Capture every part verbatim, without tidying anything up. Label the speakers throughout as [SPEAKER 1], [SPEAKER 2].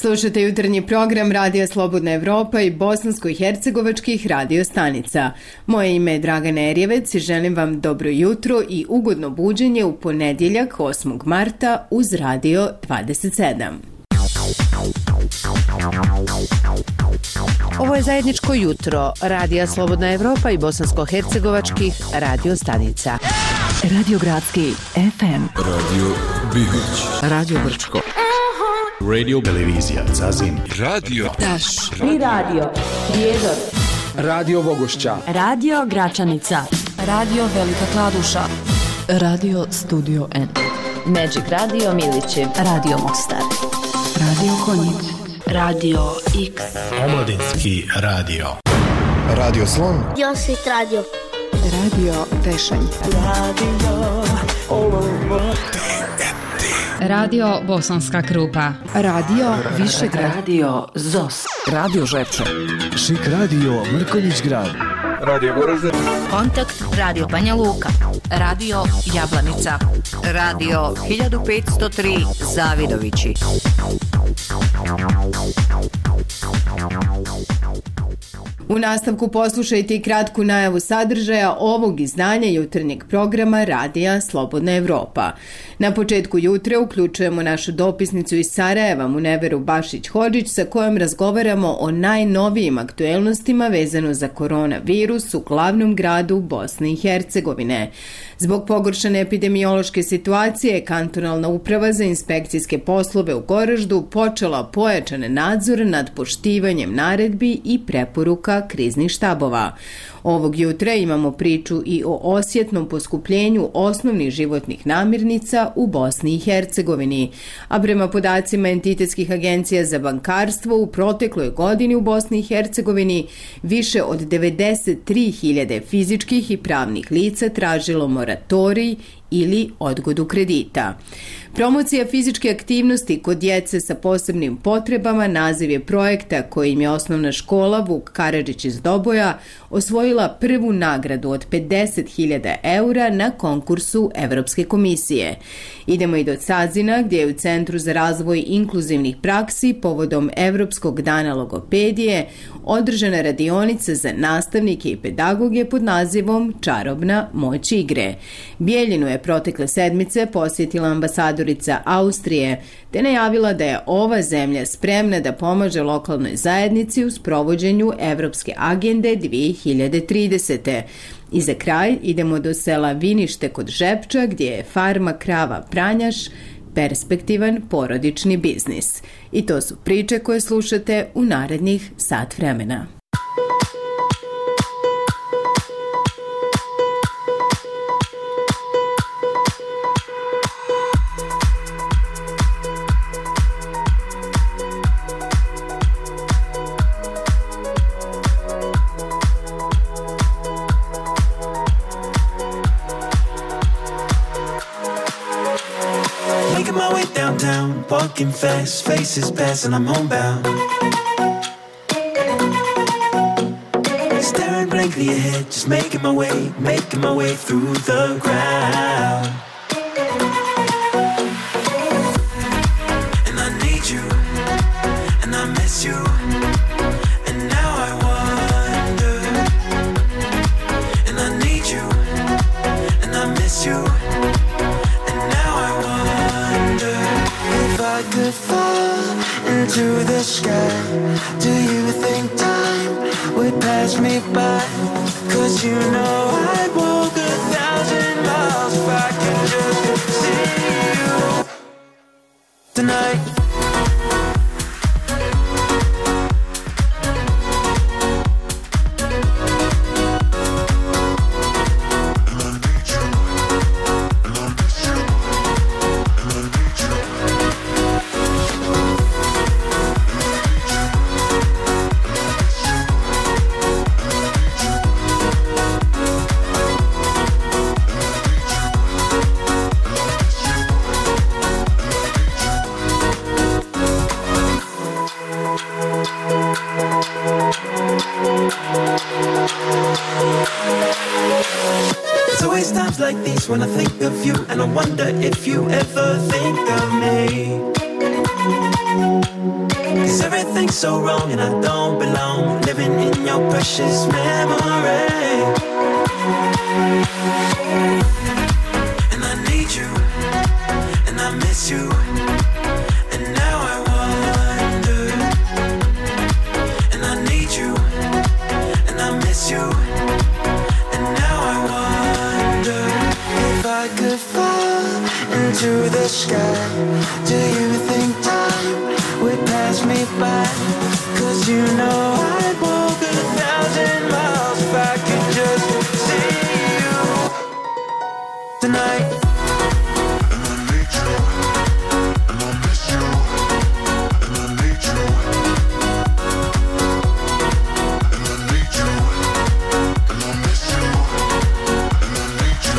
[SPEAKER 1] Slušate jutarnji program Radija Slobodna Evropa i bosansko-hercegovačkih radio stanica. Moje ime je Dragana Erjevec i želim vam dobro jutro i ugodno buđenje u ponedjeljak osmog marta uz Radio dvadeset sedam.
[SPEAKER 2] Ovo je zajedničko jutro Radija Slobodna Evropa i bosansko-hercegovačkih radio stanica.
[SPEAKER 3] Radio Gradski F M,
[SPEAKER 4] Radio Bihać,
[SPEAKER 3] Radio Brčko,
[SPEAKER 4] Radio Televizija Zazin, Radio
[SPEAKER 3] Taš
[SPEAKER 2] I radio Prijedor,
[SPEAKER 5] Radio Vogošća,
[SPEAKER 3] Radio Gračanica, Radio Velika Kladuša, Radio Studio N,
[SPEAKER 2] Magic Radio Milići,
[SPEAKER 3] Radio Mostar, Radio Konjic, Radio X,
[SPEAKER 6] Omladinski radio,
[SPEAKER 7] Radio Slon,
[SPEAKER 8] Josit Radio,
[SPEAKER 3] Radio Tešanj,
[SPEAKER 8] Radio
[SPEAKER 9] Radio Bosanska Krupa,
[SPEAKER 3] Radio Višegrad,
[SPEAKER 2] Radio Zos,
[SPEAKER 3] Radio Žepče,
[SPEAKER 6] Šik radio Mrkonjić Grad,
[SPEAKER 5] Radio Goražde,
[SPEAKER 10] Kontakt Radio Banja Luka,
[SPEAKER 2] Radio Jablanica, Radio hiljadu petsto tri Zavidovići.
[SPEAKER 1] U nastavku poslušajte i kratku najavu sadržaja ovog izdanja jutarnjeg programa Radija Slobodna Evropa. Na početku jutra uključujemo našu dopisnicu iz Sarajeva, Muneveru Bašić-Hodžić, sa kojom razgovaramo o najnovijim aktuelnostima vezano za koronavirus u glavnom gradu Bosne i Hercegovine. Zbog pogoršane epidemiološke situacije, kantonalna uprava za inspekcijske poslove u Goraždu počela pojačan nadzor nad poštivanjem naredbi i preporuka kriznih štabova. Ovog jutra imamo priču i o osjetnom poskupljenju osnovnih životnih namirnica u Bosni i Hercegovini, a prema podacima entitetskih agencija za bankarstvo u protekloj godini u Bosni i Hercegovini više od devedeset tri hiljade fizičkih i pravnih lica tražilo moratorij ili odgodu kredita. Promocija fizičke aktivnosti kod djece sa posebnim potrebama naziv je projekta kojim je osnovna škola Vuk Karadžić iz Doboja osvojila prvu nagradu od pedeset hiljada eura na konkursu Evropske komisije. Idemo i do Cazina, gdje je u Centru za razvoj inkluzivnih praksi povodom Evropskog dana logopedije održana radionica za nastavnike i pedagoge pod nazivom Čarobna moć igre. Bijeljinu je protekle sedmice posjetila ambasadorica Austrije, te najavila da je ova zemlja spremna da pomaže lokalnoj zajednici u sprovođenju Evropske agende dvije hiljade tridesete. I za kraj idemo do sela Vinište kod Žepča, gdje je farma krava Pranjaš perspektivan porodični biznis. I to su priče koje slušate u narednih sat vremena.
[SPEAKER 11] Walking fast, faces pass and I'm homebound. Staring blankly ahead, just making my way, making my way through the crowd. And I need you, and I miss you, and now I wonder. And I need you, and I miss you. I could fall into the sky. Do you think time would pass me by? Cause you know I'd walk a thousand miles if I could just see you tonight. When I think of you, and I wonder if you ever think of me. so wrong and I don't belong, living in your precious memory. And I need you, and I miss you, and now I wonder. And I need you, and I miss you, and now I wonder if I could fall into the sky. Do you think time would pass me by? Cause you know I'd walk a thousand miles if I could just see you tonight. And I need you, and I miss you, and I need you, and I need you, and I miss you, and I need you.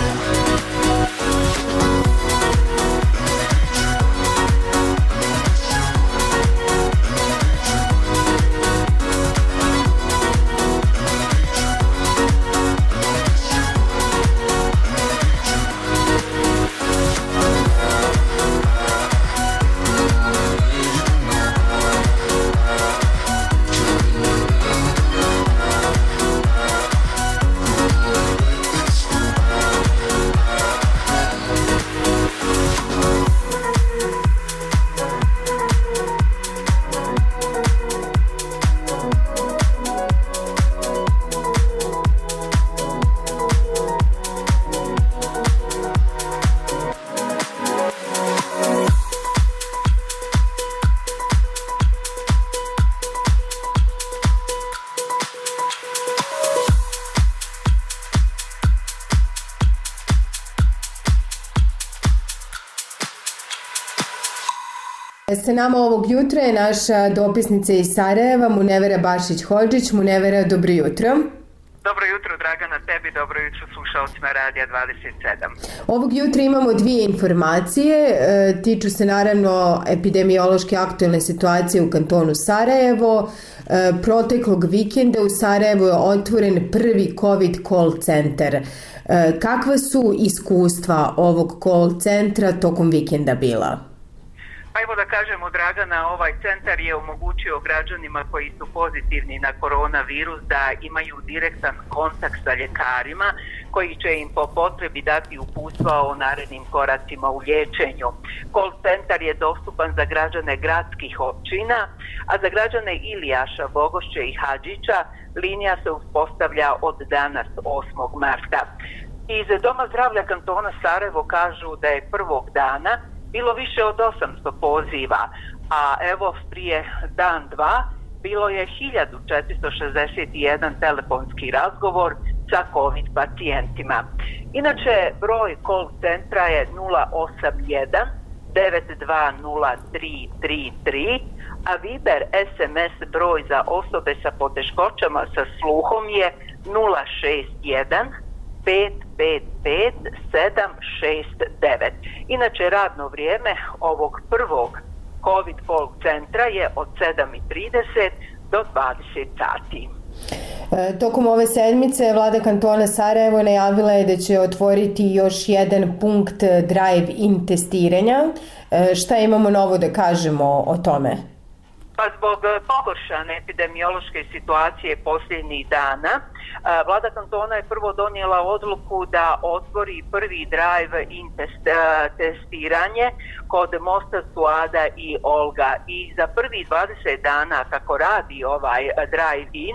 [SPEAKER 1] Sa nama ovog jutra je naša dopisnica iz Sarajeva, Munevera Bašić-Hodžić. Munevera, dobro jutro.
[SPEAKER 12] Dobro jutro, Dragana, tebi, dobro jutro slušalcima Radija dvadeset sedam.
[SPEAKER 1] Ovog jutra imamo dvije informacije, e, tiču se naravno epidemiološke aktualne situacije u kantonu Sarajevo. E, proteklog vikenda u Sarajevu je otvoren prvi COVID call centar. E, kakva su iskustva ovog call centra tokom vikenda bila?
[SPEAKER 12] Pa evo da kažemo, Dragana, ovaj centar je omogućio građanima koji su pozitivni na koronavirus da imaju direktan kontakt sa ljekarima koji će im po potrebi dati uputstva o narednim koracima u liječenju. Call centar je dostupan za građane gradskih općina, a za građane Ilijaša, Bogošće i Hadžića linija se uspostavlja od danas osmog marta. Iz Doma zdravlja kantona Sarajevo kažu da je prvog dana bilo više od osamsto poziva, a evo prije dan dva bilo je hiljadu četiristo šezdeset jedan telefonski razgovor sa COVID pacijentima. Inače, broj call centra je nula osam jedan devet dva nula tri tri tri, a Viber es em es broj za osobe sa poteškoćama sa sluhom je nula šest jedan pet pet pet sedam šest devet. Inače, radno vrijeme ovog prvog COVID call centra je od sedam i trideset do dvadeset sati.
[SPEAKER 1] E, tokom ove sedmice vlada kantona Sarajevo najavila je da će otvoriti još jedan punkt drive-in testiranja. E, šta imamo novo da kažemo o tome?
[SPEAKER 12] Pa zbog pogoršane epidemiološke situacije posljednjih dana, vlada kantona je prvo donijela odluku da otvori prvi drive-in test, testiranje kod mosta Suada i Olga. I za prvi dvadeset dana kako radi ovaj drive-in,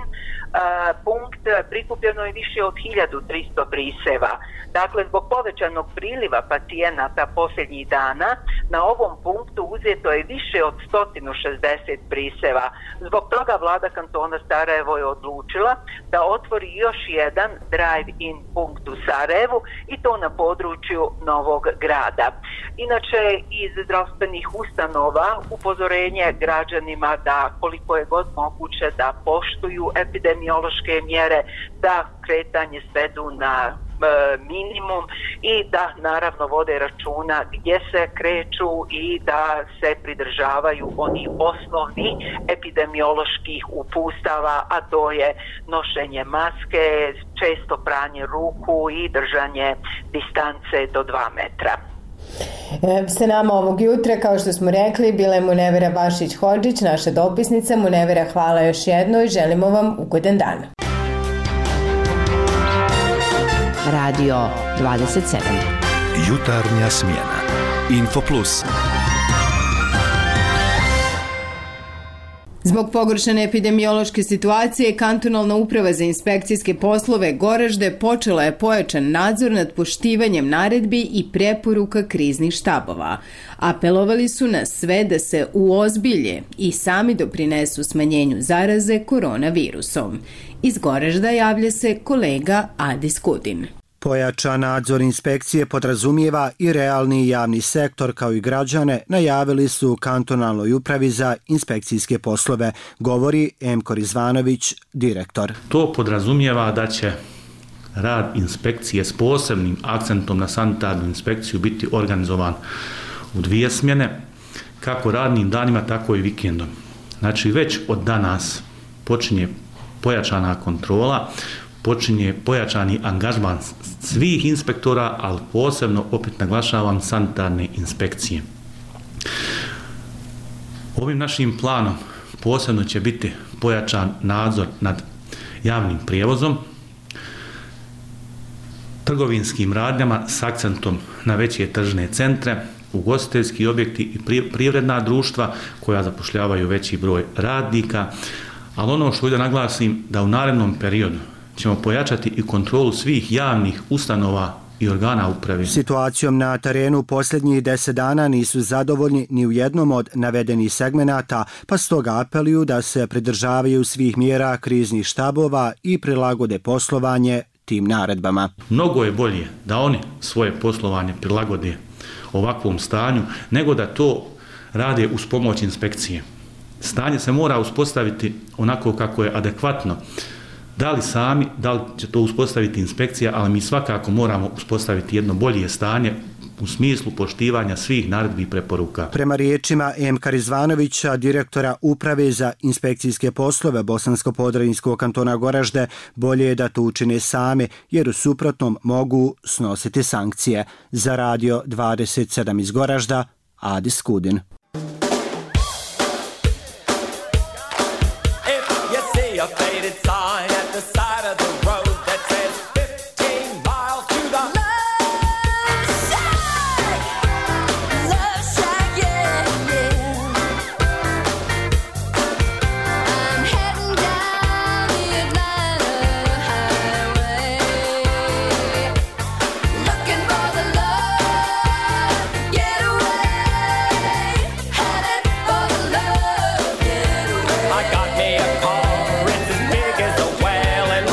[SPEAKER 12] punkt prikupljeno je više od hiljadu tristo priseva. Dakle, zbog povećanog priliva pacijenata posljednjih dana, na ovom punktu uzeto je više od sto šezdeset priseva. Zbog toga vlada kantona Sarajevo je odlučila da otvori još jedan drive-in punkt u Sarajevu i to na području Novog Grada. Inače, iz zdravstvenih ustanova upozorenje građanima da koliko je god moguće da poštuju epidemiološke mjere, da kretanje svedu na minimum i da naravno vode računa gdje se kreću i da se pridržavaju onih osnovnih epidemioloških uputstava, a to je nošenje maske, često pranje ruku i držanje distance do dva metra.
[SPEAKER 1] Sa nama ovog jutra, kao što smo rekli, bila je Munevera Bašić-Hodžić, naša dopisnica. Munevera, hvala još jedno i želimo vam ugodan dan.
[SPEAKER 2] Radio dvadeset sedam.
[SPEAKER 4] Jutarnja smjena. Info Plus.
[SPEAKER 1] Zbog pogoršane epidemiološke situacije, kantonalna uprava za inspekcijske poslove Goražde počela je pojačan nadzor nad poštivanjem naredbi i preporuka kriznih štabova. Apelovali su na sve da se uozbilje i sami doprinesu smanjenju zaraze koronavirusom. Iz Goražda javlja se kolega Adis Kudin.
[SPEAKER 13] Pojačan nadzor inspekcije podrazumijeva i realni javni sektor kao i građane, najavili su kantonalnoj upravi za inspekcijske poslove, govori Emko Rizvanović, direktor.
[SPEAKER 14] To podrazumijeva da će rad inspekcije s posebnim akcentom na sanitarnu inspekciju biti organizovan u dvije smjene, kako radnim danima, tako i vikendom. Znači već od danas počinje pojačana kontrola, počinje pojačani angažman svih inspektora, ali posebno, opet naglašavam, sanitarne inspekcije. Ovim našim planom posebno će biti pojačan nadzor nad javnim prijevozom, trgovinskim radnjama s akcentom na veće tržne centre, ugostiteljski objekti i privredna društva koja zapošljavaju veći broj radnika, ali ono što da naglasim da u narednom periodu ćemo pojačati i kontrolu svih javnih ustanova i organa uprave.
[SPEAKER 13] Situacijom na terenu posljednjih deset dana nisu zadovoljni ni u jednom od navedenih segmenata, pa stoga apeluju da se pridržavaju svih mjera kriznih štabova i prilagode poslovanje tim naredbama.
[SPEAKER 14] Mnogo je bolje da oni svoje poslovanje prilagode ovakvom stanju, nego da to rade uz pomoć inspekcije. Stanje se mora uspostaviti onako kako je adekvatno. Da li sami, da li će to uspostaviti inspekcija, ali mi svakako moramo uspostaviti jedno bolje stanje u smislu poštivanja svih naredbi i preporuka.
[SPEAKER 13] Prema riječima Emka Rizvanovića, direktora uprave za inspekcijske poslove Bosansko-Podravinskog kantona Goražde, bolje je da to učine sami, jer u suprotnom mogu snositi sankcije. Za Radio dvadeset sedam iz Goražda, Adis Kudin.
[SPEAKER 11] I got me a car, it's as big as a well, and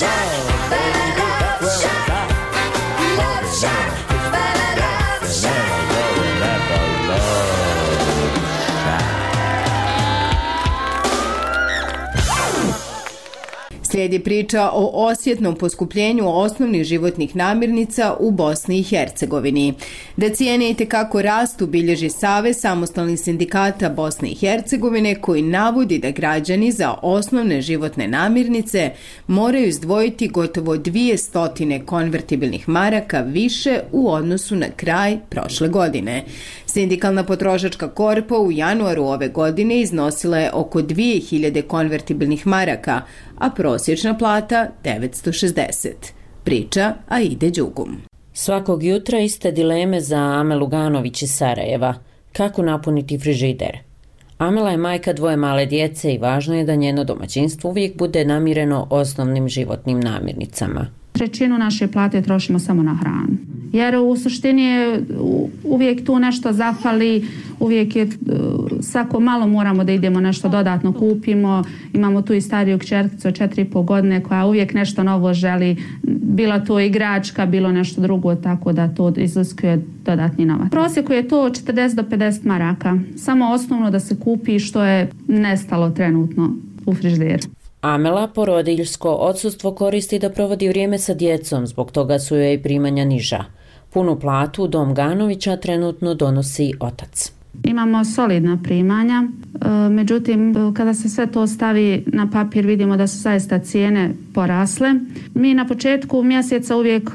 [SPEAKER 1] Slijedi priča o osjetnom poskupljenju osnovnih životnih namirnica u Bosni i Hercegovini. Da cijene itekako rastu bilježi Savez samostalnih sindikata Bosne i Hercegovine, koji navodi da građani za osnovne životne namirnice moraju izdvojiti gotovo dvije stotine konvertibilnih maraka više u odnosu na kraj prošle godine. Sindikalna potrošačka korpa u januaru ove godine iznosila je oko dvije hiljade konvertibilnih maraka, a prosječna plata devetsto šezdeset. Priča Aide Đugum.
[SPEAKER 15] Svakog jutra iste dileme za Amelu Ganović iz Sarajeva. Kako napuniti frižider? Amela je majka dvoje male djece i važno je da njeno domaćinstvo uvijek bude namireno osnovnim životnim namirnicama.
[SPEAKER 16] Trećinu naše plate trošimo samo na hranu. Jer u suštini je uvijek tu nešto zafali, uvijek je svako malo moramo da idemo nešto dodatno kupimo. Imamo tu i stariju kćerkicu od četiri i pol godine koja uvijek nešto novo želi. Bila to igračka, bilo nešto drugo, tako da to iziskuje dodatni novac. Prosjeku je to četrdeset do pedeset maraka. Samo osnovno da se kupi što je nestalo trenutno u frižideru.
[SPEAKER 15] Amela porodiljsko odsustvo koristi da provodi vrijeme sa djecom, zbog toga su joj primanja niža. Punu platu u dom Ganovića trenutno donosi otac.
[SPEAKER 16] Imamo solidna primanja, međutim kada se sve to stavi na papir vidimo da su zaista cijene porasle. Mi na početku mjeseca uvijek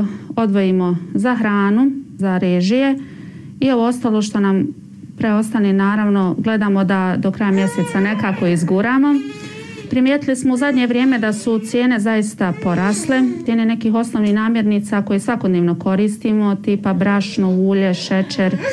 [SPEAKER 16] odvojimo za hranu, za režije i ovo ostalo što nam preostane naravno gledamo da do kraja mjeseca nekako izguramo. Primijetili smo u zadnje vrijeme da su cijene zaista porasle, cijene nekih osnovnih namirnica koje svakodnevno koristimo, tipa brašno, ulje, šećer, e,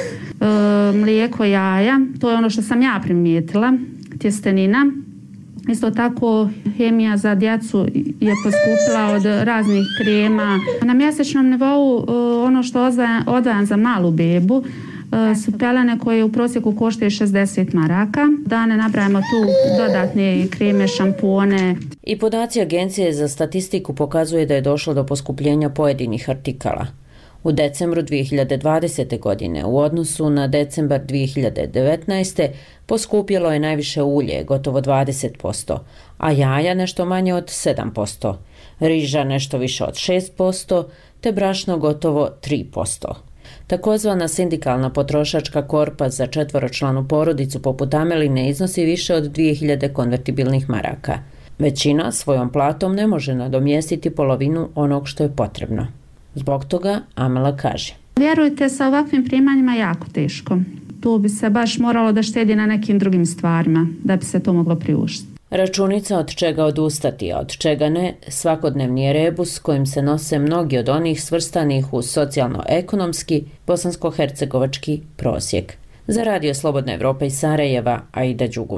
[SPEAKER 16] mlijeko, jaja. To je ono što sam ja primijetila, tjestenina. Isto tako hemija za djecu je poskupila od raznih krema. Na mjesečnom nivou ono što odvajam za malu bebu su pelene koje u prosjeku koštaju šezdeset maraka. Da ne nabrajamo tu dodatne kreme, šampone.
[SPEAKER 15] I podaci Agencije za statistiku pokazuje da je došlo do poskupljenja pojedinih artikala. U decembru dvije hiljade dvadesete. godine u odnosu na decembar dvije hiljade devetnaeste. poskupjelo je najviše ulje, gotovo dvadeset posto, a jaja nešto manje od sedam posto, riža nešto više od šest posto, te brašno gotovo tri posto. Takozvana sindikalna potrošačka korpa za četvoročlanu porodicu poput Ameline iznosi više od dvije hiljade konvertibilnih maraka. Većina svojom platom ne može nadomjestiti polovinu onog što je potrebno. Zbog toga Amela kaže:
[SPEAKER 16] Vjerujte, sa ovakvim primanjima jako teško. Tu bi se baš moralo da štedi na nekim drugim stvarima da bi se to moglo priuštiti.
[SPEAKER 15] Računica od čega odustati, a od čega ne, svakodnevni je rebus kojim se nose mnogi od onih svrstanih u socijalno-ekonomski bosansko-hercegovački prosjek. Za Radio Slobodna Evropa iz Sarajeva, Aida Đugum.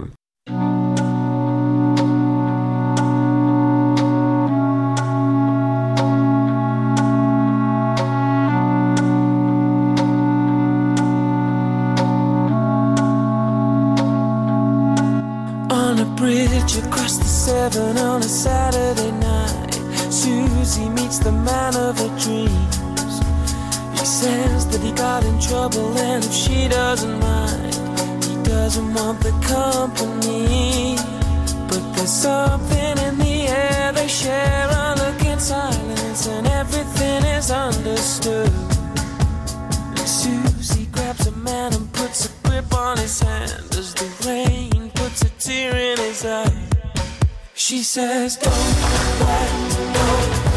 [SPEAKER 11] Across the seven on a Saturday night, Susie meets the man of her dreams. He says that he got in trouble and if she doesn't mind, he doesn't want the company. But there's something in the air, they share a look in silence and everything is understood. And Susie grabs a man and puts a grip on his hand as the rain puts a tear in his eye. She says, don't let go,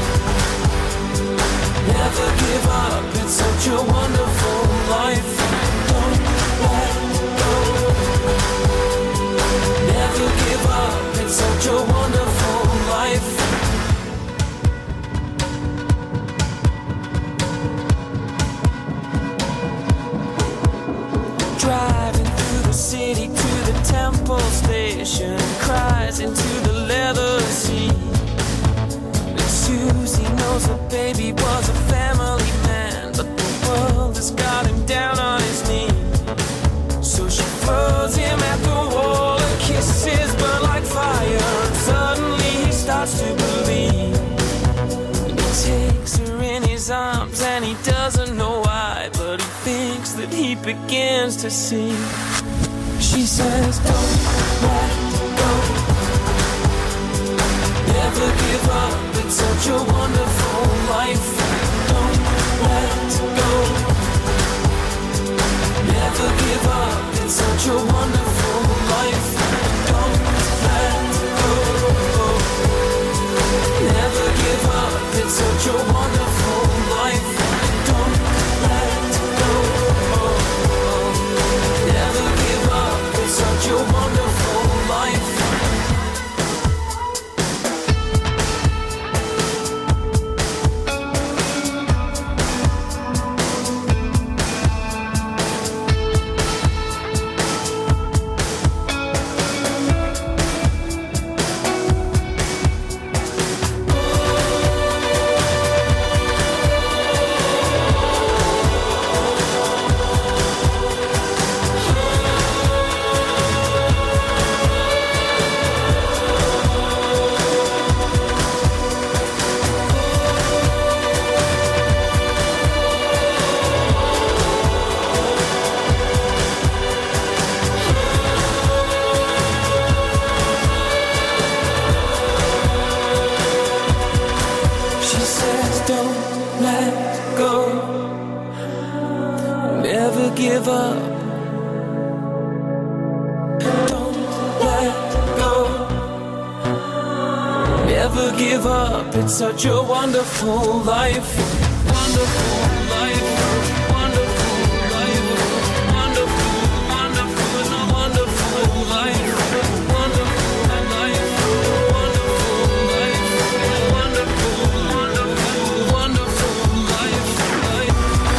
[SPEAKER 11] never give up, it's such a wonderful life. Don't let go, never give up, it's such a wonderful life. Driving through the city to the temple station, cries into the leather seat. And Susie knows her baby was a family man, but the world has got him down on his knees. So she throws him at the wall, and kisses burn like fire, and suddenly he starts to believe begins to sing. She says, don't let go, never give up, it's such a wonderful life. Don't let go, never give up, it's such a wonderful life. Don't let go, never give up, it's such a wonderful life. Don't let go, never give up, it's such a wonderful life. Such a wonderful life, wonderful life, wonderful life, wonderful, wonderful, wonderful life, wonderful life, wonderful life, wonderful, wonderful, wonderful life, life.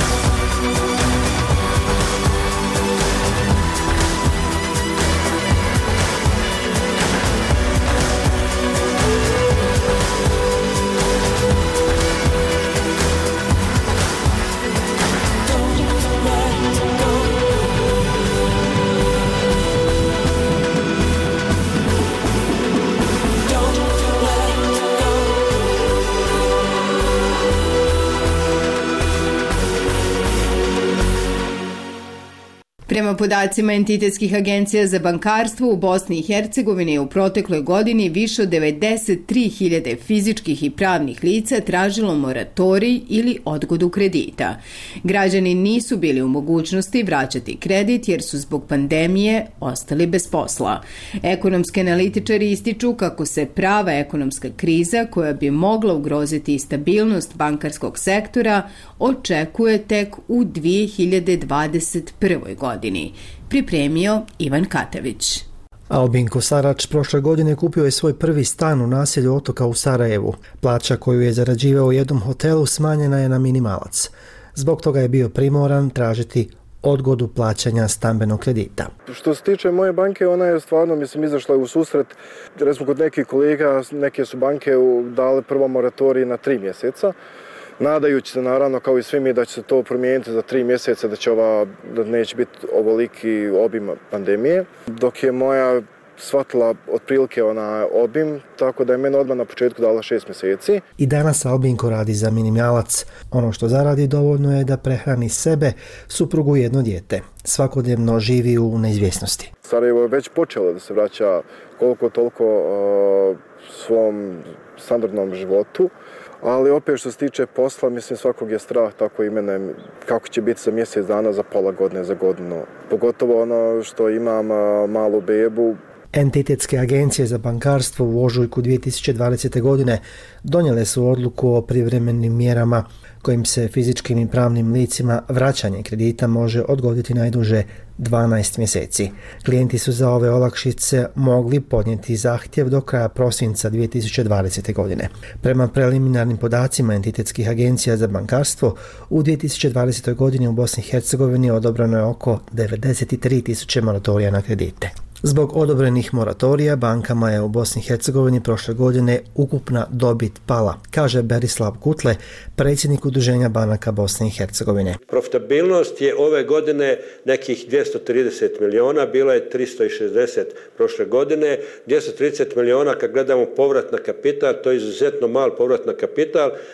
[SPEAKER 1] Prema podacima entitetskih agencija za bankarstvo u Bosni i Hercegovini u protekloj godini više od devedeset tri hiljade fizičkih i pravnih lica tražilo moratorij ili odgodu kredita. Građani nisu bili u mogućnosti vraćati kredit jer su zbog pandemije ostali bez posla. Ekonomski analitičari ističu kako se prava ekonomska kriza koja bi mogla ugroziti stabilnost bankarskog sektora očekuje tek u dvije hiljade dvadeset prvoj godini. Pripremio Ivan Katavić.
[SPEAKER 17] Albin Kosarač prošle godine kupio je svoj prvi stan u naselju Otoka u Sarajevu. Plaća koju je zarađivao u jednom hotelu smanjena je na minimalac. Zbog toga je bio primoran tražiti odgodu plaćanja stambenog kredita.
[SPEAKER 18] Što se tiče moje banke, ona je stvarno, mislim, izašla u susret. Recimo kod nekih kolega, neke su banke dale prvo moratorij na tri mjeseca. Nadajući se naravno kao i svi mi da će se to promijeniti za tri mjeseca, da će ova, da neće biti ovoliki obim pandemije. Dok je moja shvatila otprilike ona obim, tako da je meni odmah na početku dala šest mjeseci.
[SPEAKER 17] I danas Albinko radi za minimalac. Ono što zaradi dovoljno je da prehrani sebe, suprugu i jedno dijete. Svakodnevno živi u neizvjesnosti.
[SPEAKER 18] Sarajevo je već počelo da se vraća koliko toliko uh, svom standardnom životu. Ali opet što se tiče posla, mislim svakog je strah, tako i mene, kako će biti za mjesec dana, za pola godine, za godinu. Pogotovo ono što imam malu bebu.
[SPEAKER 17] Entitetske agencije za bankarstvo u ožujku dvije tisuće dvadesete. godine donijele su odluku o privremenim mjerama kojim se fizičkim i pravnim licima vraćanje kredita može odgoditi najduže dvanaest mjeseci. Klijenti su za ove olakšice mogli podnijeti zahtjev do kraja prosinca dvije tisuće dvadesete. godine. Prema preliminarnim podacima entitetskih agencija za bankarstvo, u dvije tisuće dvadesetoj. godini u Bosni i Hercegovini odobreno je oko devedeset tri tisuće moratorija na kredite. Zbog odobrenih moratorija bankama je u Bosni i Hercegovini prošle godine ukupna dobit pala, kaže Berislav Kutle, predsjednik Udruženja banaka Bosne i Hercegovine.
[SPEAKER 19] Profitabilnost je ove godine nekih dvjesto trideset miliona, bila je tristo šezdeset prošle godine. dvjesto trideset miliona kad gledamo povrat na kapital, to je izuzetno mal povrat na kapital.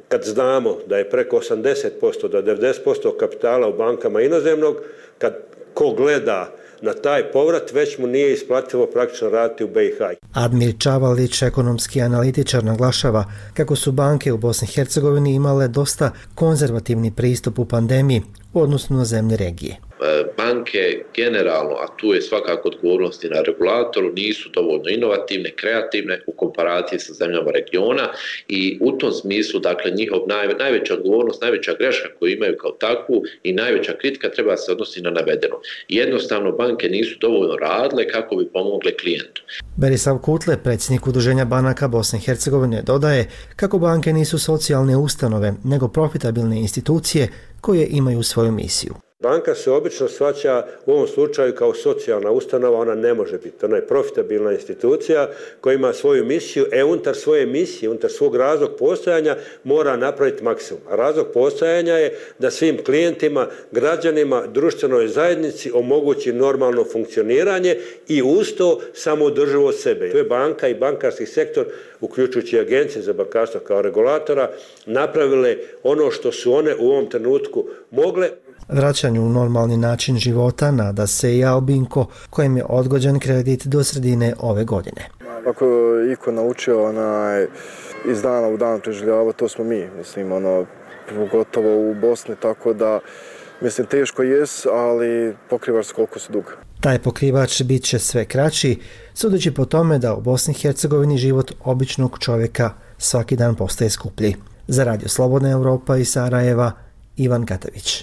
[SPEAKER 19] kad znamo da je preko osamdeset posto do devedeset posto kapitala u bankama inozemnog, kad ko gleda na taj povrat, već mu nije isplativo praktično raditi u B i H.
[SPEAKER 17] Admir Čavalić, ekonomski analitičar, naglašava kako su banke u Bosni i Hercegovini imale dosta konzervativni pristup u pandemiji u odnosu na zemlje regije.
[SPEAKER 20] Banke generalno, a tu je svakako odgovornost i na regulatoru, nisu dovoljno inovativne, kreativne u komparaciji sa zemljama regiona i u tom smislu, dakle, njihov naj, najveća odgovornost, najveća greška koju imaju kao takvu i najveća kritika treba se odnosi na navedeno. Jednostavno, banke nisu dovoljno radile kako bi pomogle klijentu.
[SPEAKER 17] Berislav Kutle, predsjednik Udruženja banaka Bosne i Hercegovine, dodaje kako banke nisu socijalne ustanove, nego profitabilne institucije koje imaju svoju misiju.
[SPEAKER 19] Banka se obično shvaća u ovom slučaju kao socijalna ustanova, ona ne može biti. Ona je profitabilna institucija koja ima svoju misiju, e unutar svoje misije, unutar svog razlog postojanja mora napraviti maksimum. A razlog postojanja je da svim klijentima, građanima, društvenoj zajednici omogući normalno funkcioniranje i uz to samoodrživost sebe. To je banka i bankarski sektor, uključujući agencije za bankarstvo kao regulatora, napravile ono što su one u ovom trenutku mogle.
[SPEAKER 17] Vraćanju u normalni način života nada se i Albinko, kojem je odgođen kredit do sredine ove godine.
[SPEAKER 18] Ako je iko naučio onaj, iz dana u dan preživljava, to smo mi, mislim, ono, pogotovo u Bosni, tako da, mislim, teško jes, ali pokrivač koliko su duga.
[SPEAKER 17] Taj pokrivač bit će sve kraći, sudeći po tome da u Bosni i Hercegovini život običnog čovjeka svaki dan postaje skuplji. Za Radio Slobodna Evropa iz Sarajeva, Ivan Katavić.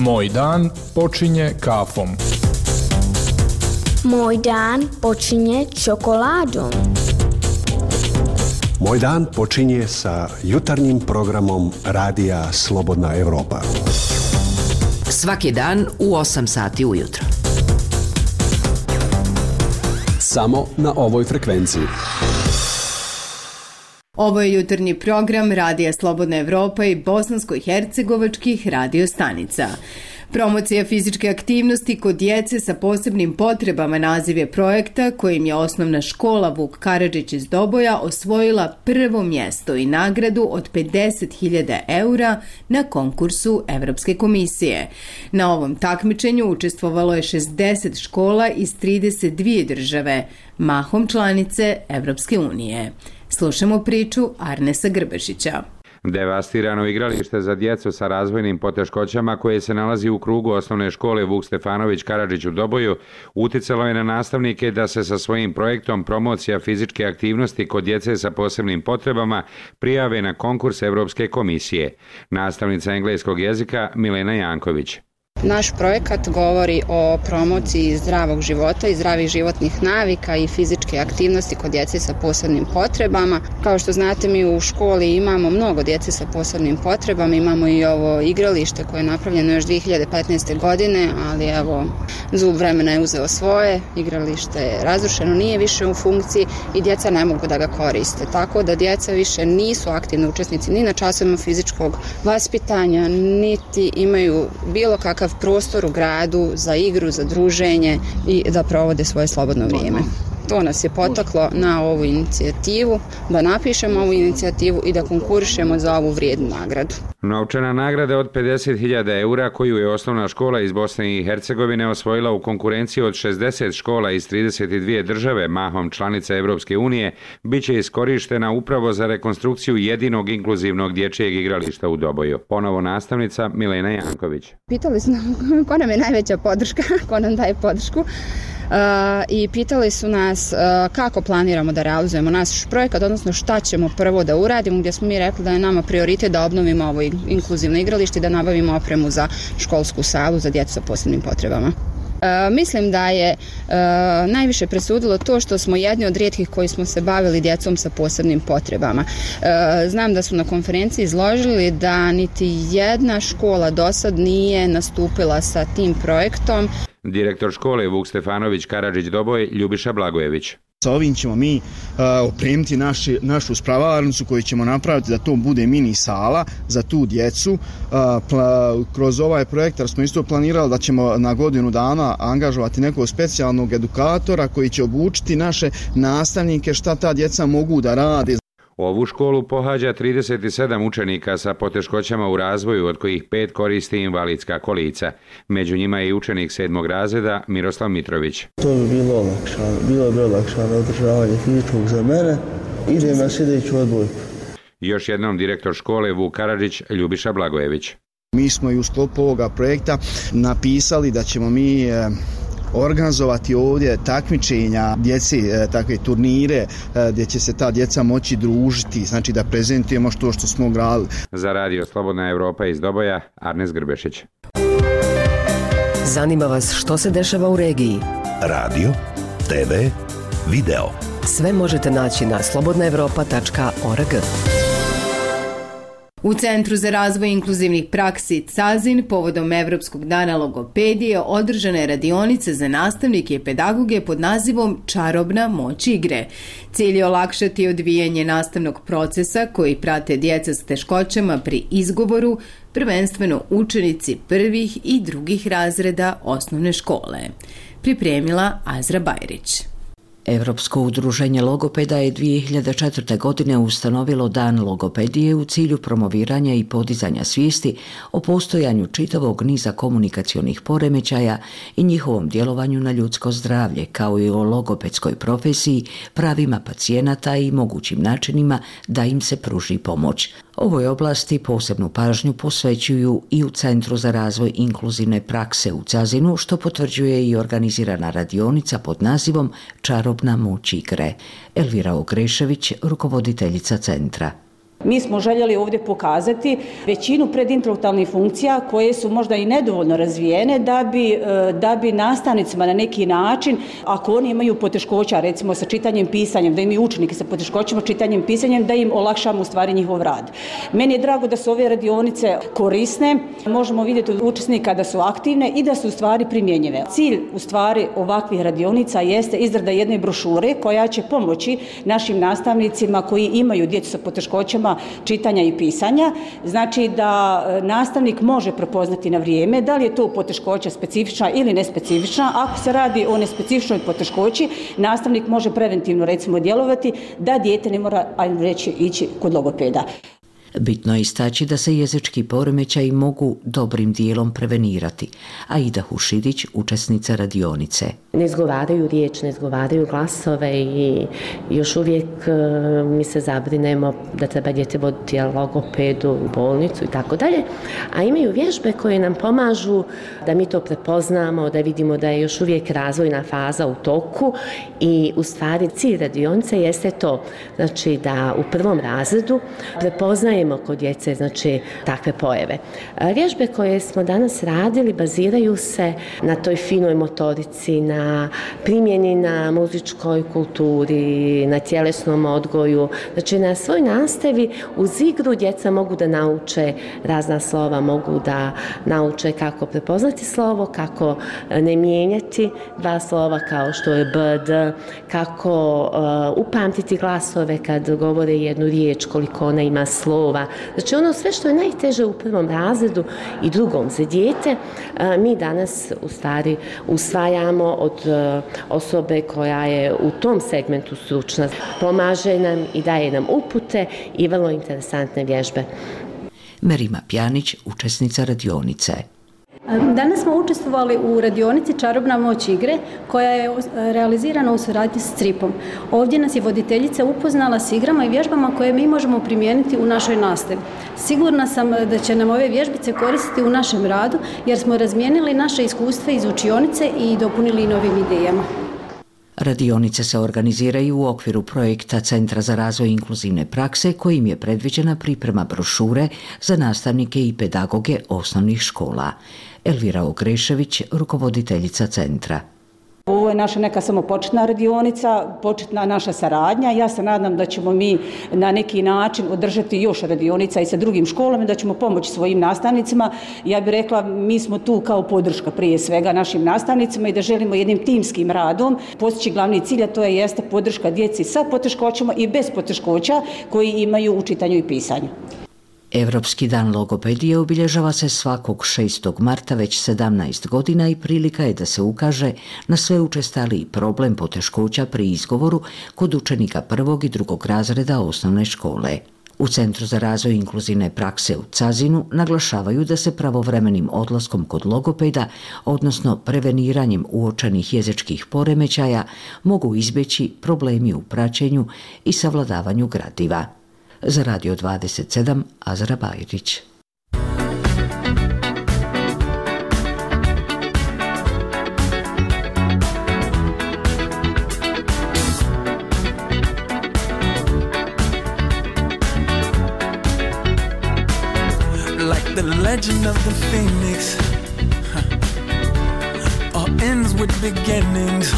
[SPEAKER 5] Moj dan počinje kafom.
[SPEAKER 8] Moj dan počinje čokoladom.
[SPEAKER 21] Moj dan počinje sa jutarnjim programom Radija Slobodna Evropa.
[SPEAKER 2] Svaki dan u osam sati ujutro.
[SPEAKER 21] Samo na ovoj frekvenciji.
[SPEAKER 1] Ovo je jutarnji program Radija Slobodna Evropa i bosansko-hercegovačkih radiostanica. Promocija fizičke aktivnosti kod djece sa posebnim potrebama naziv je projekta kojim je osnovna škola Vuk Karadžić iz Doboja osvojila prvo mjesto i nagradu od pedeset hiljada eura na konkursu Evropske komisije. Na ovom takmičenju učestvovalo je šezdeset škola iz trideset dvije države, mahom članice Evropske unije. Slušamo priču Arnesa Grbešića.
[SPEAKER 22] Devastirano igralište za djecu sa razvojnim poteškoćama koje se nalazi u krugu osnovne škole Vuk Stefanović Karadžić u Doboju uticalo je na nastavnike da se sa svojim projektom promocija fizičke aktivnosti kod djece sa posebnim potrebama prijave na konkurs Evropske komisije. Nastavnica engleskog jezika Milena Janković.
[SPEAKER 23] Naš projekat govori o promociji zdravog života i zdravih životnih navika i fizičke aktivnosti kod djece sa posebnim potrebama. Kao što znate, mi u školi imamo mnogo djece sa posebnim potrebama, imamo i ovo igralište koje je napravljeno još dvije hiljade petnaeste. godine, ali evo, zub vremena je uzeo svoje, igralište je razrušeno, nije više u funkciji i djeca ne mogu da ga koriste. Tako da djeca više nisu aktivni učesnici ni na časovima fizičkog vaspitanja, niti imaju bilo kakav prostor u gradu za igru, za druženje i da provode svoje slobodno vrijeme. To nas je potaklo na ovu inicijativu, da napišemo ovu inicijativu i da konkurišemo za ovu vrijednu nagradu.
[SPEAKER 22] Novčana nagrada od pedeset hiljada eura koju je osnovna škola iz Bosne i Hercegovine osvojila u konkurenciji od šezdeset škola iz trideset dvije države, mahom članice Evropske unije, bit će iskorištena upravo za rekonstrukciju jedinog inkluzivnog dječjeg igrališta u Doboju. Ponovo nastavnica Milena Janković.
[SPEAKER 23] Pitali su nam ko nam je najveća podrška, ko nam daje podršku. Uh, i pitali su nas uh, kako planiramo da realizujemo naš projekat, odnosno šta ćemo prvo da uradimo, gdje smo mi rekli da je nama prioritet da obnovimo ovo inkluzivno igralište i da nabavimo opremu za školsku salu za djecu sa posebnim potrebama. Uh, mislim da je uh, najviše presudilo to što smo jedni od rijetkih koji smo se bavili djecom sa posebnim potrebama. Uh, znam da su na konferenciji izložili da niti jedna škola do sad nije nastupila sa tim projektom.
[SPEAKER 22] Direktor škole Vuk Stefanović Karadžić Doboj Ljubiša Blagojević.
[SPEAKER 24] Sa ovim ćemo mi uh, opremiti naši, našu spravarnicu koju ćemo napraviti da to bude mini sala za tu djecu. Uh, pla, kroz ovaj projektar smo isto planirali da ćemo na godinu dana angažovati nekog specijalnog edukatora koji će obučiti naše nastavnike šta ta djeca mogu da rade.
[SPEAKER 22] Ovu školu pohađa trideset sedam učenika sa poteškoćama u razvoju, od kojih pet koristi invalidska kolica. Među njima je i učenik sedmog razreda Miroslav Mitrović.
[SPEAKER 25] To bi bilo olakšano, bilo bi olakšano održavanje fizičkog za mene. Idem na sljedeću odbojku.
[SPEAKER 22] Još jednom direktor škole Vuk Karadžić Ljubiša Blagojević.
[SPEAKER 24] Mi smo i u sklopu ovoga projekta napisali da ćemo mi E, organizovati ovdje takmičenja djeci, takve turnire gdje će se ta djeca moći družiti, znači da prezentujemo što što smo gradili.
[SPEAKER 22] Za Radio Slobodna Evropa iz Doboja, Arnes Grbešić.
[SPEAKER 2] Zanima vas što se dešava u regiji?
[SPEAKER 4] Radio, te ve, video.
[SPEAKER 2] Sve možete naći na slobodna evropa tačka org.
[SPEAKER 1] U Centru za razvoj inkluzivnih praksi Cazin povodom Evropskog dana logopedije održana je radionica za nastavnike i pedagoge pod nazivom Čarobna moć igre. Cilj je olakšati odvijanje nastavnog procesa koji prate djeca s teškoćama pri izgovoru, prvenstveno učenici prvih i drugih razreda osnovne škole. Pripremila Azra Bajrić.
[SPEAKER 26] Evropsko udruženje logopeda je dvije hiljade četvrte. godine ustanovilo Dan logopedije u cilju promoviranja i podizanja svijesti o postojanju čitavog niza komunikacionih poremećaja i njihovom djelovanju na ljudsko zdravlje, kao i o logopedskoj profesiji, pravima pacijenata i mogućim načinima da im se pruži pomoć. Ovoj oblasti posebnu pažnju posvećuju i u Centru za razvoj inkluzivne prakse u Cazinu, što potvrđuje i organizirana radionica pod nazivom Čarobna moć igre. Elvira Ogrešević, rukovoditeljica centra.
[SPEAKER 3] Mi smo željeli ovdje pokazati većinu predintelektualnih funkcija koje su možda i nedovoljno razvijene da bi, da bi nastavnicima na neki način, ako oni imaju poteškoća recimo sa čitanjem, pisanjem, da imaju učenike sa poteškoćama čitanjem, pisanjem, da im olakšamo u stvari njihov rad. Meni je drago da su ove radionice korisne, možemo vidjeti od učesnika da su aktivne i da su u stvari primjenjive. Cilj u stvari ovakvih radionica jeste izrada jedne brošure koja će pomoći našim nastavnicima koji imaju djecu sa poteškoćama čitanja i pisanja. Znači da nastavnik može prepoznati na vrijeme da li je to poteškoća specifična ili nespecifična. Ako se radi o nespecifičnoj poteškoći, nastavnik može preventivno recimo djelovati da dijete ne mora, ajmo reći, ići kod logopeda.
[SPEAKER 26] Bitno je istaći da se jezički poremećaji mogu dobrim dijelom prevenirati. Aida Hušidić, učesnica radionice.
[SPEAKER 6] Ne izgovaraju riječ, ne izgovaraju glasove i još uvijek mi se zabrinemo da treba dijete voditi logopedu u bolnicu i tako dalje. A imaju vježbe koje nam pomažu da mi to prepoznamo, da vidimo da je još uvijek razvojna faza u toku i u stvari cilj radionice jeste to, znači da u prvom razredu prepoznajemo kod djece znači takve pojave. Vježbe koje smo danas radili baziraju se na toj finoj motorici, na primjeni na muzičkoj kulturi, na tjelesnom odgoju. Znači na svoj nastavi uz igru djeca mogu da nauče razna slova, mogu da nauče kako prepoznati slovo, kako ne mijenjati dva slova kao što je b, d, kako uh, upamtiti glasove kad govore jednu riječ, koliko ona ima slova. Znači ono sve što je najteže u prvom razredu i drugom za dijete, mi danas u stvari usvajamo od osobe koja je u tom segmentu stručna. Pomaže nam i daje nam upute i vrlo interesantne vježbe.
[SPEAKER 26] Merima Pjanić, učesnica radionice.
[SPEAKER 7] Danas smo učestvovali u radionici Čarobna moć igre koja je realizirana u suradnji s Stripom. Ovdje nas je voditeljica upoznala s igrama i vježbama koje mi možemo primijeniti u našoj nastavi. Sigurna sam da će nam ove vježbice koristiti u našem radu jer smo razmijenili naše iskustva iz učionice i dopunili novim idejama.
[SPEAKER 26] Radionice se organiziraju u okviru projekta Centra za razvoj inkluzivne prakse kojim je predviđena priprema brošure za nastavnike i pedagoge osnovnih škola. Elvira Ogrešević, rukovoditeljica centra.
[SPEAKER 3] Ovo je naša neka samo početna radionica, početna naša saradnja. Ja se nadam da ćemo mi na neki način održati još radionica i sa drugim školama, da ćemo pomoći svojim nastavnicima. Ja bih rekla, mi smo tu kao podrška prije svega našim nastavnicima i da želimo jednim timskim radom postići glavni cilj, a to je jeste podrška djeci sa poteškoćama i bez poteškoća koji imaju u čitanju i pisanju.
[SPEAKER 26] Evropski dan logopedije obilježava se svakog šestog marta već sedamnaest godina i prilika je da se ukaže na sve učestaliji problem poteškoća pri izgovoru kod učenika prvog i drugog razreda osnovne škole. U Centru za razvoj inkluzivne prakse u Cazinu naglašavaju da se pravovremenim odlaskom kod logopeda, odnosno preveniranjem uočenih jezičkih poremećaja, mogu izbjeći problemi u praćenju i savladavanju gradiva. Za Radio dvadeset sedam, Azra Bajrić.
[SPEAKER 11] Like the legend of the phoenix, huh. All ends with beginnings.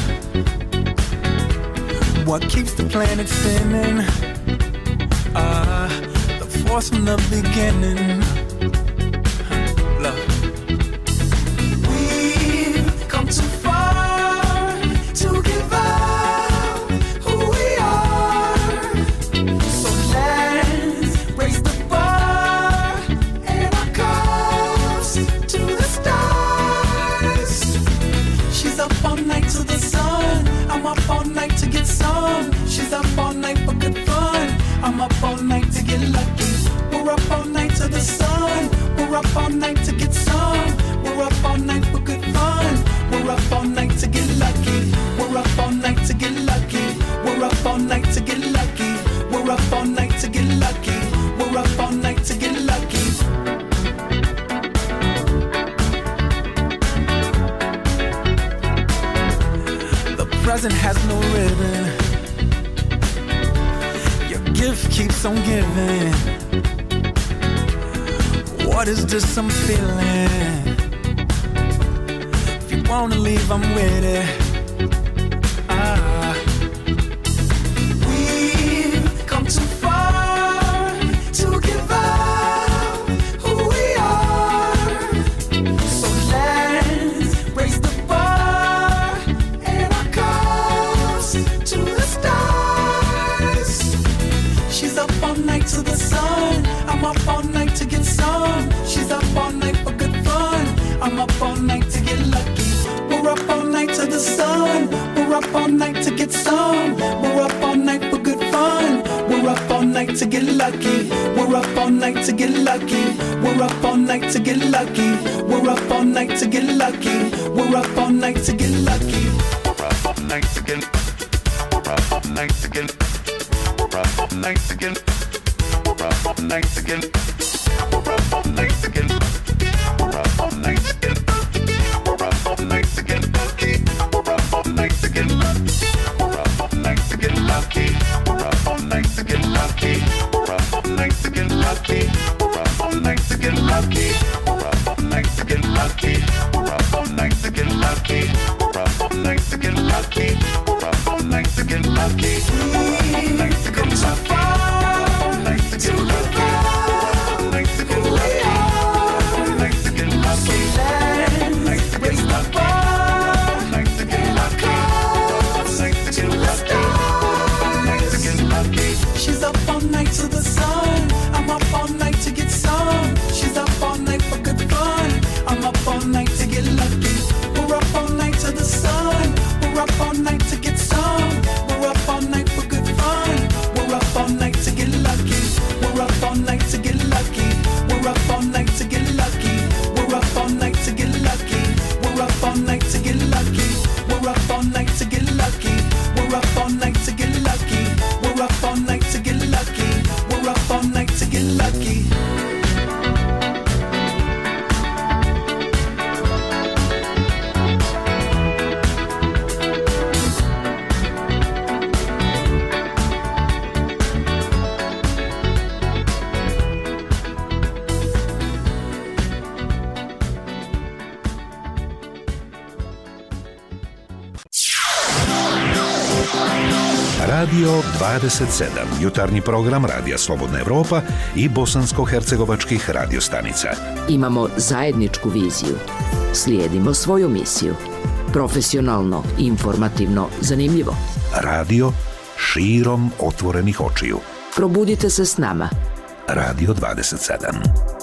[SPEAKER 11] What keeps the planet spinning? Ah, uh, the force from the beginning. Huh. Love. We've come too far to give up who we are. So let's raise the bar and our cups to the stars. She's up all night to the sun. I'm up all night to get some. She's up all night for good fun. I'm up all night to get lucky. We're up all night to the sun. We're up all night to get some. We're up all night for good fun. We're up all night to get lucky. We're up all night to get lucky. We're up all night to get lucky. We're up all night to get lucky. We're up all night to get lucky. The present has no ribbon. Gift keeps on giving. What is this I'm feeling? If you wanna leave, I'm with it. Ah. We've come too far to give up who we are. So let's raise the bar and our cups to the stars. She's up all night to the sun. I'm up all night to get some. She's up all night for good fun. I'm up all night to get lucky. We're up all night to the sun. We're up all night to get some. We're up all night for good fun. We're up all night to get lucky. We're up all night to get lucky. We're up all night to get lucky. We're up all night to get lucky. We're up all night to get lucky. We're up all night to get. We're up all night to get. We're up all night to get. We're up all night to get. We're up all night to get. We're up all night to get. We're up all night to get lucky. We're up all night to get lucky. We're up all night to get lucky. We're up all night to get lucky. We're up all night to get lucky. We're up all night to get lucky. We're up all night to get lucky. We're up all night to get lucky. We're up all night to get lucky. We're up all night to get lucky. We've come so far to give up who we are. So let's raise the bar and our cups to the stars. She's up all night to the sun. I'm up all night to get some. She's up all night for good fun. I'm up all night to get lucky. We're up all night to the sun. We're up all night to get some. We're up all night for good fun. We're up all night to get lucky. We're up all night to get lucky. We're up all night to get lucky. We're up all night to get lucky. We're up all night to get lucky. We're up all night to get lucky. We're up all night to get lucky. We're up all night to get lucky. We're up all night to get lucky.
[SPEAKER 4] Radio dvadeset sedam, jutarnji program Radija Slobodna Evropa i bosansko-hercegovačkih radiostanica.
[SPEAKER 26] Imamo zajedničku viziju. Slijedimo svoju misiju. Profesionalno, informativno, zanimljivo.
[SPEAKER 4] Radio širom otvorenih očiju.
[SPEAKER 26] Probudite se s nama.
[SPEAKER 4] Radio dvadeset sedam.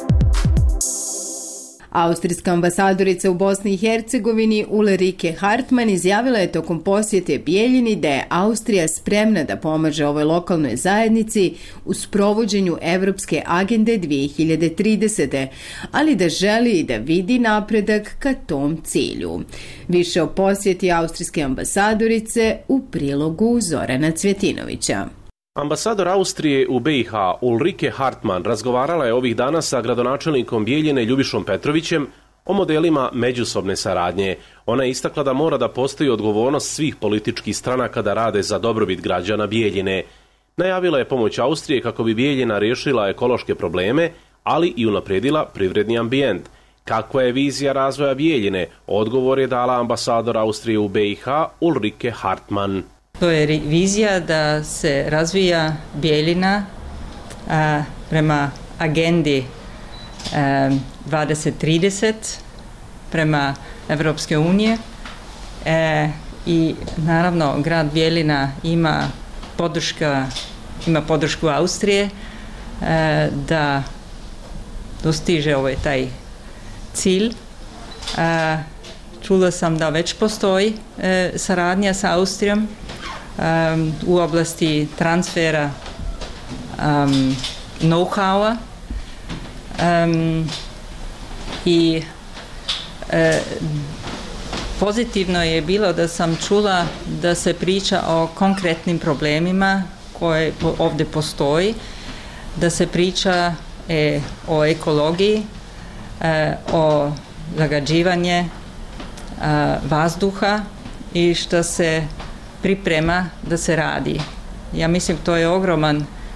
[SPEAKER 1] Austrijska ambasadorica u Bosni i Hercegovini Ulrike Hartmann izjavila je tokom posjete Bijeljini da je Austrija spremna da pomaže ovoj lokalnoj zajednici u sprovođenju Evropske agende dvije hiljade tridesete. ali da želi i da vidi napredak ka tom cilju. Više o posjeti austrijske ambasadorice u prilogu Zorana Cvjetinovića.
[SPEAKER 9] Ambasador Austrije u B i H Ulrike Hartmann razgovarala je ovih dana sa gradonačelnikom Bijeljine Ljubišom Petrovićem o modelima međusobne saradnje. Ona je istakla da mora da postoji odgovornost svih političkih stranaka da rade za dobrobit građana Bijeljine. Najavila je pomoć Austrije kako bi Bijeljina riješila ekološke probleme, ali i unaprijedila privredni ambijent. Kakva je vizija razvoja Bijeljine? Odgovor je dala ambasador Austrije u B i H Ulrike Hartmann.
[SPEAKER 10] To je vizija da se razvija Bijeljina a, prema agendi a, dvadeset trideset, prema Evropske unije e, i naravno grad Bijeljina ima, podrška, ima podršku Austrije e, da dostiže ovaj taj cilj. E, čula sam da već postoji e, saradnja sa Austrijom Um, u oblasti transfera um, know-howa um, i e, pozitivno je bilo da sam čula da se priča o konkretnim problemima koje ovdje postoji, da se priča e, o ekologiji, e, o zagađivanje e, vazduha i što se priprema da se radi. Ja mislim to je ogroman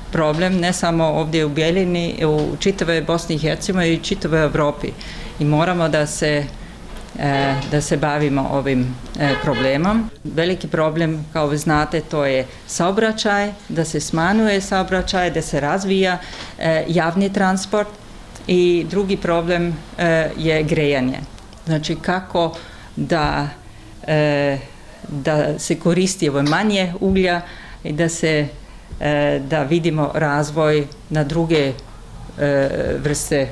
[SPEAKER 10] problem ne samo ovdje u Bijeljini, u čitavoj Bosni i Hercegovini i čitavoj Europi. I moramo da se, da se bavimo ovim problemom. Veliki problem, kao vi znate, to je saobraćaj, da se smanjuje saobraćaj, da se razvija javni transport i drugi problem je grejanje. Znači kako da, da se koristi ovo manje uglja i da se da vidimo razvoj na druge vrste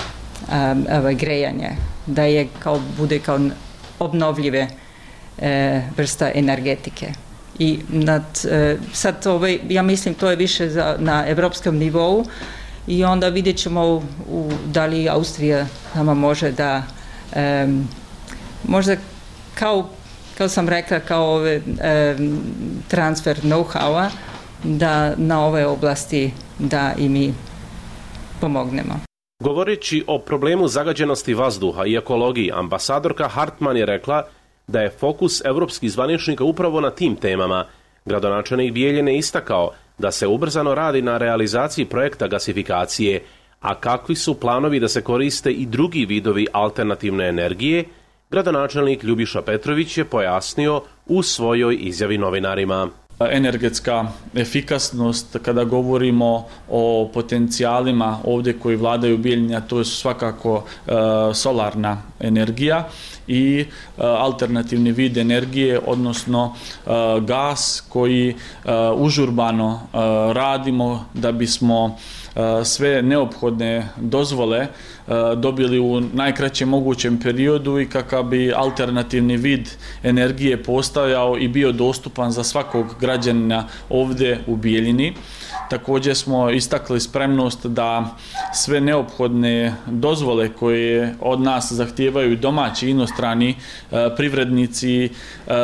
[SPEAKER 10] grejanja, da je kao, bude kao obnovljive vrsta energetike. I nad, sad ovaj, ja mislim to je više za, na evropskom nivou i onda vidjet ćemo u, u, da li Austrija nama može da um, možda kao, kao sam rekla, kao ove, um, transfer know-howa da na ove oblasti da i mi pomognemo.
[SPEAKER 9] Govoreći o problemu zagađenosti vazduha i ekologiji, ambasadorka Hartman je rekla da je fokus evropskih zvaničnika upravo na tim temama. Gradonačelnik Bijeljine istakao da se ubrzano radi na realizaciji projekta gasifikacije, a kakvi su planovi da se koriste i drugi vidovi alternativne energije, gradonačelnik Ljubiša Petrović je pojasnio u svojoj izjavi novinarima.
[SPEAKER 12] Energetska efikasnost, kada govorimo o potencijalima ovdje koji vladaju u Bijeljini, a to je svakako e, solarna energija i e, alternativni vid energije, odnosno e, gas koji e, užurbano e, radimo da bismo e, sve neophodne dozvole e, dobili u najkraćem mogućem periodu i kakav bi alternativni vid energije postojao i bio dostupan za svakog građanina ovdje u Bijeljini. Također smo istakli spremnost da sve neophodne dozvole koje od nas zahtijevaju domaći i inostrani e, privrednici e,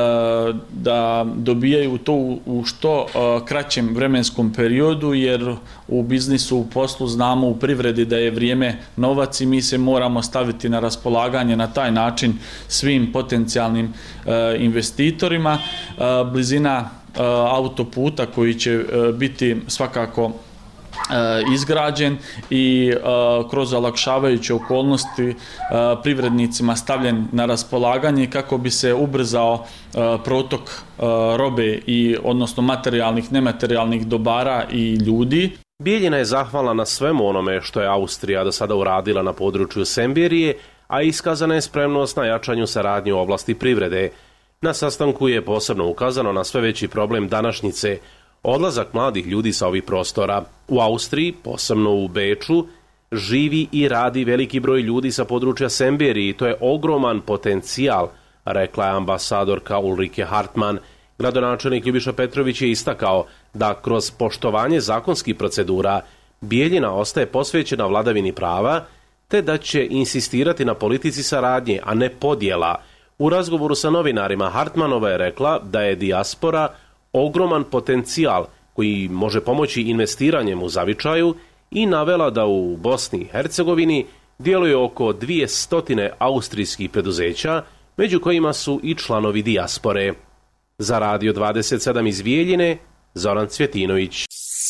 [SPEAKER 12] da dobijaju to u, u što e, kraćem vremenskom periodu, jer u biznisu, u poslu znamo u privredi da je vrijeme novac i mi se moramo staviti na raspolaganje na taj način svim potencijalnim e, investitorima. E, blizina autoputa koji će biti svakako izgrađen i kroz olakšavajuće okolnosti privrednicima stavljen na raspolaganje kako bi se ubrzao protok robe i odnosno materijalnih, nematerijalnih dobara i ljudi.
[SPEAKER 9] Bijeljina je zahvalna na svemu onome što je Austrija do sada uradila na području Semberije, a iskazana je spremnost na jačanju saradnje u oblasti privrede. Na sastanku je posebno ukazano na sve veći problem današnjice, odlazak mladih ljudi sa ovih prostora. U Austriji, posebno u Beču, živi i radi veliki broj ljudi sa područja Semberije i to je ogroman potencijal, rekla je ambasadorka Ulrike Hartman. Gradonačelnik Ljubiša Petrović je istakao da kroz poštovanje zakonskih procedura Bijeljina ostaje posvećena vladavini prava, te da će insistirati na politici saradnje, a ne podjela. U razgovoru sa novinarima Hartmanova je rekla da je dijaspora ogroman potencijal koji može pomoći investiranjem u zavičaju i navela da u Bosni i Hercegovini djeluje oko dvjesto austrijskih preduzeća, među kojima su i članovi dijaspore. Za Radio dvadeset sedam iz Bijeljine, Zoran Cvjetinović.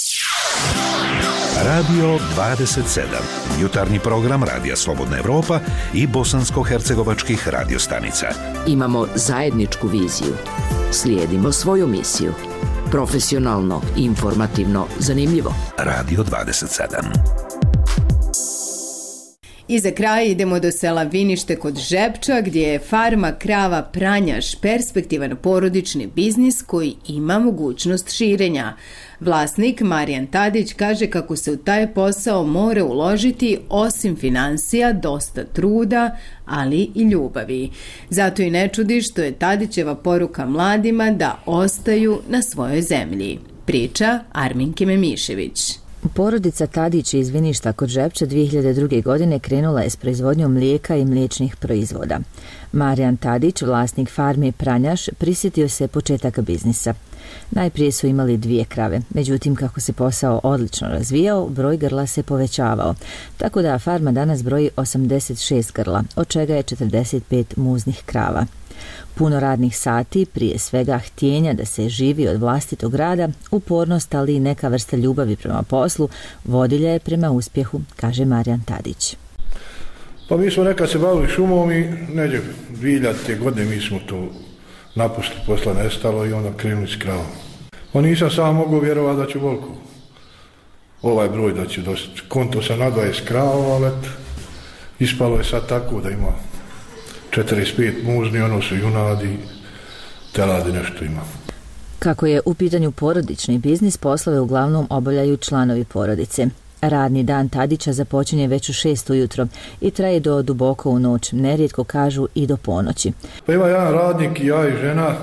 [SPEAKER 4] Radio dvadeset sedam, jutarnji program Radija Slobodna Evropa i bosansko-hercegovačkih radiostanica.
[SPEAKER 26] Imamo zajedničku viziju. Slijedimo svoju misiju. Profesionalno, informativno, zanimljivo.
[SPEAKER 4] Radio dvadeset sedam.
[SPEAKER 1] I za kraj idemo do sela Vinište kod Žepča, gdje je farma krava Pranjaš perspektivan porodični biznis koji ima mogućnost širenja. Vlasnik Marijan Tadić kaže kako se u taj posao mora uložiti osim financija dosta truda, ali i ljubavi. Zato i ne čudi što je Tadićeva poruka mladima da ostaju na svojoj zemlji. Priča Arminke Memišević.
[SPEAKER 13] Porodica Tadić iz Viništa kod Žepča dvije hiljade druge. godine krenula je s proizvodnjom mlijeka i mliječnih proizvoda. Marijan Tadić, vlasnik farme Pranjaš, prisjetio se početaka biznisa. Najprije su imali dvije krave, međutim kako se posao odlično razvijao, broj grla se povećavao, tako da farma danas broji osamdeset šest grla, od čega je četrdeset pet muznih krava. Puno radnih sati, prije svega htjenja da se živi od vlastitog rada, upornost, ali i neka vrsta ljubavi prema poslu, vodilja je prema uspjehu, kaže Marijan Tadić.
[SPEAKER 14] Pa mi smo nekad se bavili šumom i neđe dvije hiljadite godine mi smo to napustili, posla nestalo i onda krenuli s kravom. Pa nisam sam mogao vjerovati da ću volko ovaj broj da ću dosta. Konto sam na dvadeset krava, ali ispalo je sad tako da ima četrdeset pet mužni, ono su junadi, teladi nešto ima.
[SPEAKER 13] Kako je u pitanju porodični biznis, poslove uglavnom obavljaju članovi porodice. Radni dan Tadića započinje već u šest ujutro i traje do duboko u noć, nerijetko kažu i do ponoći.
[SPEAKER 14] Pa ima jedan radnik i ja i žena,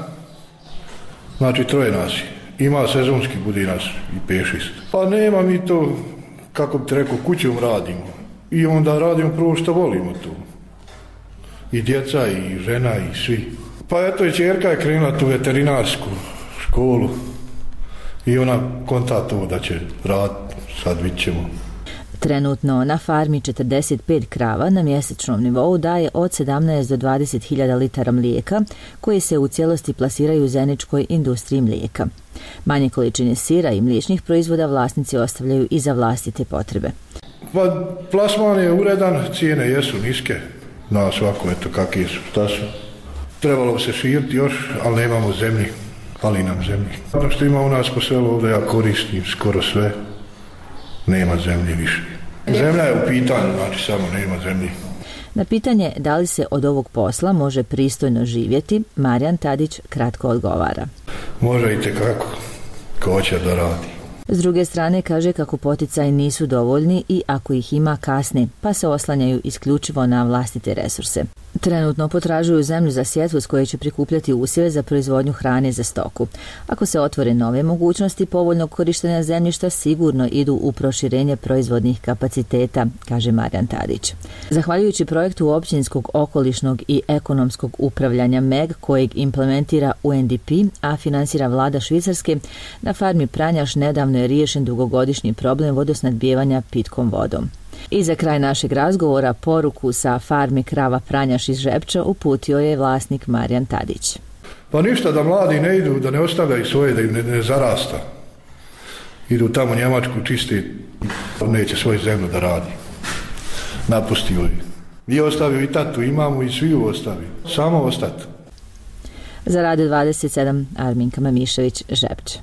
[SPEAKER 14] znači troje nas. Ima sezonski, budi nas i pet šest. Pa nema mi to, kako bi te rekao, kućom radimo. I onda radimo prvo što volimo to. I djeca, i žena, i svi. Pa eto i ćerka je krenula tu veterinarsku školu i ona konta to da će raditi, sad vidit ćemo.
[SPEAKER 13] Trenutno na farmi četrdeset pet krava na mjesečnom nivou daje od sedamnaest do dvadeset hiljada litara mlijeka koji se u cijelosti plasiraju u zajedničkoj industriji mlijeka. Manje količine sira i mliječnih proizvoda vlasnici ostavljaju i za vlastite potrebe.
[SPEAKER 14] Pa plasman je uredan, cijene jesu niske, na svako eto kakve su, šta su. Trebalo bi se širiti još, ali nemamo zemlji, fali nam zemlji. Ono što ima u nas po selu ovdje ja koristim skoro sve, nema zemlje više. Zemlja je u pitanju, znači samo nema zemlji.
[SPEAKER 13] Na pitanje da li se od ovog posla može pristojno živjeti, Marijan Tadić kratko odgovara.
[SPEAKER 14] Može i tekako, ko hoće da radi.
[SPEAKER 13] S druge strane kaže kako poticaji nisu dovoljni i ako ih ima kasne, pa se oslanjaju isključivo na vlastite resurse. Trenutno potražuju zemlju za sjetvu s koje će prikupljati usjeve za proizvodnju hrane za stoku. Ako se otvore nove mogućnosti povoljnog korištenja zemljišta, sigurno idu u proširenje proizvodnih kapaciteta, kaže Marijan Tadić. Zahvaljujući projektu općinskog okolišnog i ekonomskog upravljanja M E G, kojeg implementira U N D P, a finansira vlada Švicarske, na farmi Pranjaš nedavno je riješen dugogodišnji problem vodosnadbijevanja pitkom vodom. I za kraj našeg razgovora poruku sa farme krava Pranjaš iz Žepča uputio je vlasnik Marijan Tadić.
[SPEAKER 14] Pa ništa, da mladi ne idu, da ne ostavljaju svoje, da im ne, ne zarasta. Idu tamo u Njemačku čisti, neće svoju zemlju da radi. Napustio je. I ostavio i tatu, i mamu, i sviju ostavio. Samo ostati.
[SPEAKER 13] Za Radio dvadeset sedam, Arminka Mamišević, Žepče.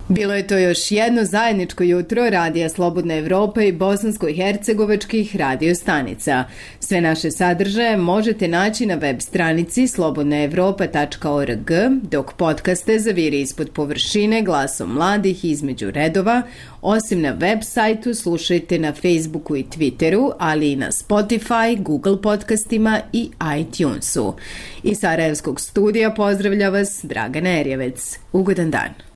[SPEAKER 1] Bilo je to još jedno zajedničko jutro Radija Slobodna Evropa i bosansko-hercegovačkih radio stanica. Sve naše sadržaje možete naći na web stranici slobodna evropa tačka org, dok podcaste zaviri ispod površine glasom mladih između redova. Osim na web sajtu, slušajte na Facebooku i Twitteru, ali i na Spotify, Google podcastima i iTunesu. Iz Sarajevskog studija pozdravlja vas Dragana Erjevec. Ugodan dan.